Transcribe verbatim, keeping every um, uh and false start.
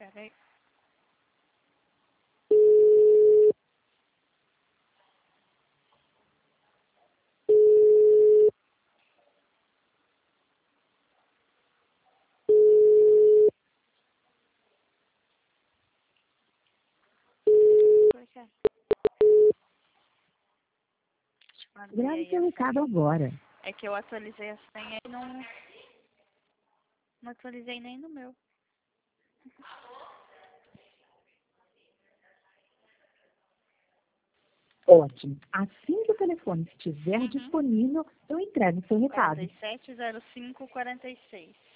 Peraí. Por quê? Grave seu recado agora. É que eu atualizei a senha e não... Não atualizei nem no meu. Ótimo. Assim que o telefone estiver Uhum. disponível, eu entrego seu recado. quatro sete zero cinco quatro seis.